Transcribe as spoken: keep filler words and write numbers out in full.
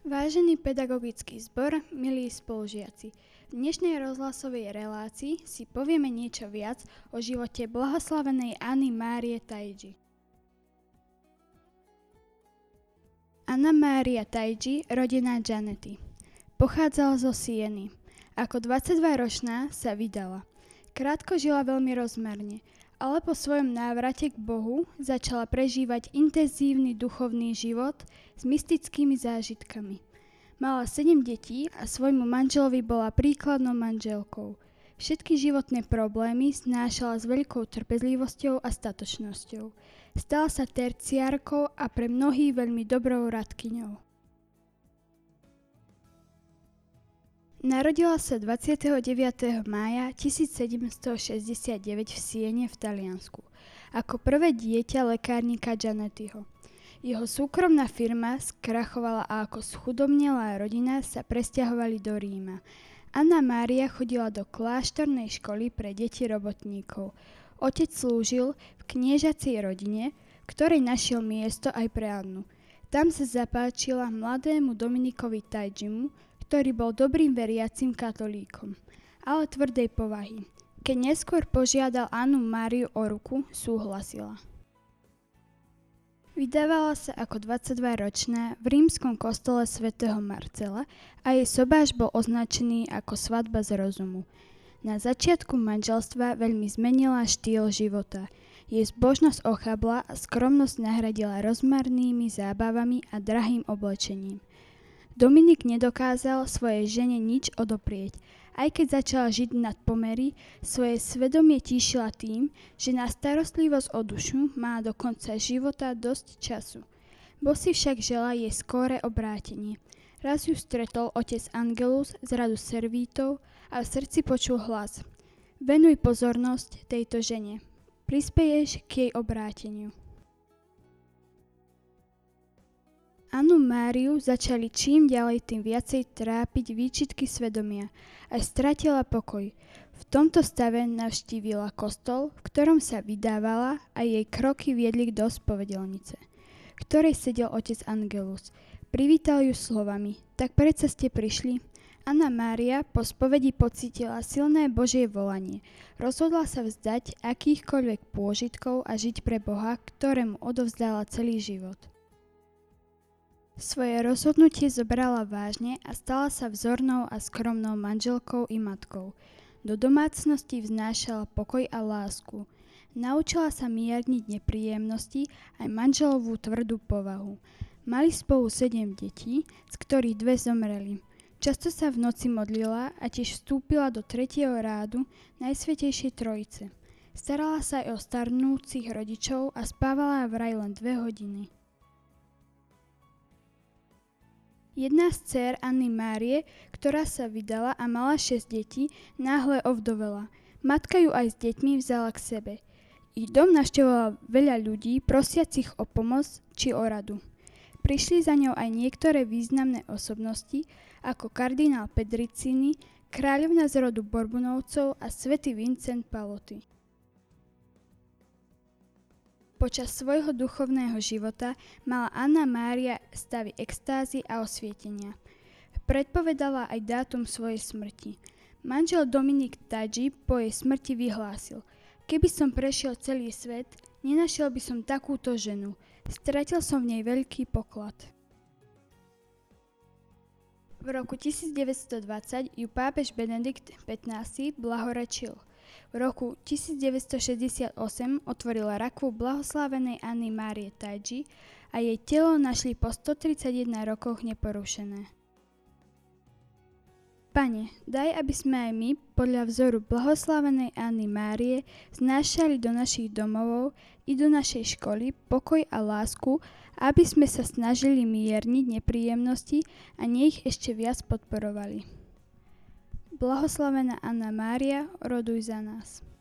Vážený pedagogický zbor, milí spolužiaci, v dnešnej rozhlasovej relácii si povieme niečo viac o živote blahoslavenej Anny Márie Taidži. Anna Mária Taidži, rodená Janety, pochádzala zo Sieny. Ako dvadsaťdvaročná sa vydala. Krátko žila veľmi rozmerne, ale po svojom návrate k Bohu začala prežívať intenzívny duchovný život s mystickými zážitkami. Mala sedem detí a svojmu manželovi bola príkladnou manželkou. Všetky životné problémy znášala s veľkou trpezlivosťou a statočnosťou. Stala sa terciárkou a pre mnohých veľmi dobrou radkyňou. Narodila sa dvadsiateho deviateho mája tisícsedemstošesťdesiatdeväť v Siene v Taliansku ako prvé dieťa lekárnika Janetyho. Jeho súkromná firma skrachovala a ako schudobnelá rodina sa presťahovali do Ríma. Anna Mária chodila do kláštornej školy pre deti robotníkov. Otec slúžil v kniežacej rodine, ktorej našiel miesto aj pre Annu. Tam sa zapáčila mladému Dominikovi Taidžimu, ktorý bol dobrým veriacim katolíkom, ale tvrdej povahy. Keď neskôr požiadal Annu Máriu o ruku, súhlasila. Vydávala sa ako dvadsaťdvaročná v rímskom kostole svätého Marcela a jej sobáš bol označený ako svadba z rozumu. Na začiatku manželstva veľmi zmenila štýl života. Jej zbožnosť ochabla a skromnosť nahradila rozmarnými zábavami a drahým oblečením. Dominik nedokázal svojej žene nič odoprieť. Aj keď začala žiť nad pomery, svoje svedomie tíšila tým, že na starostlivosť o dušu má do konca života dosť času. Boh si však želá jej skóre obrátenie. Raz ju stretol otec Angelus z radu servítov a v srdci počul hlas. Venuj pozornosť tejto žene. Prispeješ k jej obráteniu. Annu Máriu začali čím ďalej tým viacej trápiť výčitky svedomia, až stratila pokoj. V tomto stave navštívila kostol, v ktorom sa vydávala a jej kroky viedli do spovedelnice, v ktorej sedel otec Angelus. Privítal ju slovami: tak predsa ste prišli? Anna Mária po spovedi pocítila silné Božie volanie. Rozhodla sa vzdať akýchkoľvek pôžitkov a žiť pre Boha, ktorému odovzdala celý život. Svoje rozhodnutie zobrala vážne a stala sa vzornou a skromnou manželkou i matkou. Do domácnosti vznášala pokoj a lásku. Naučila sa mierniť nepríjemnosti aj manželovú tvrdú povahu. Mali spolu sedem detí, z ktorých dve zomreli. Často sa v noci modlila a tiež vstúpila do tretieho rádu Najsvätejšej Trojice. Starala sa aj o starnúcich rodičov a spávala vraj len dve hodiny. Jedna z dcér Anny Márie, ktorá sa vydala a mala šesť detí, náhle ovdovela. Matka ju aj s deťmi vzala k sebe. Ich dom navštevovala veľa ľudí, prosiacich o pomoc či o radu. Prišli za ňou aj niektoré významné osobnosti, ako kardinál Pedricini, kráľovna z rodu Borbunovcov a svätý Vincent Pallotti. Počas svojho duchovného života mala Anna Mária stavy extázy a osvietenia. Predpovedala aj dátum svojej smrti. Manžel Dominik Taidži po jej smrti vyhlásil: keby som prešiel celý svet, nenašiel by som takúto ženu. Stratil som v nej veľký poklad. V roku tisícdeväťstodvadsať ju pápež Benedikt pätnásty blahorečil. V roku tisícdeväťstošesťdesiatosem otvorila rakvu blahoslavenej Anny Márie Taidži a jej telo našli po stotridsaťjeden rokoch neporušené. Pane, daj, aby sme aj my, podľa vzoru blahoslavenej Anny Márie, znášali do našich domovov i do našej školy pokoj a lásku, aby sme sa snažili mierniť nepríjemnosti a nie ich ešte viac podporovali. Blahoslavená Anna Mária, oroduj za nás.